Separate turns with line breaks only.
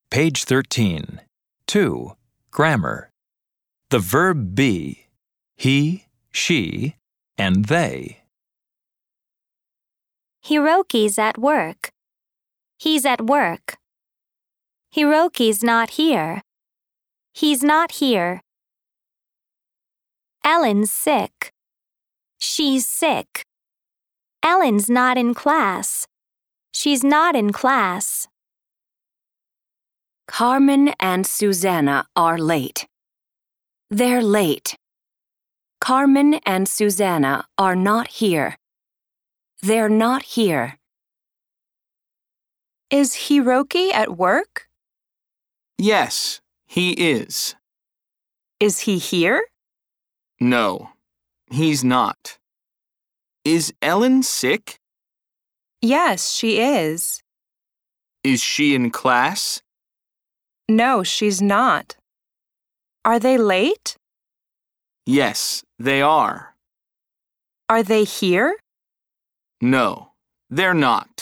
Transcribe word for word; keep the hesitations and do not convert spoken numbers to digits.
Page thirteen. two. Grammar. The verb be, he, she, and they.
Hiroki's at work. He's at work. Hiroki's not here. He's not here. Ellen's sick. She's sick. Ellen's not in class. She's not in class.
Carmen and Susanna are late. They're late. Carmen and Susanna are not here. They're not here.
Is Hiroki at work?
Yes, he is.
Is he here?
No, he's not. Is Ellen sick?
Yes, she is.
Is she in class?
No, she's not. Are they late?
Yes, they are.
Are they here?
No, they're not.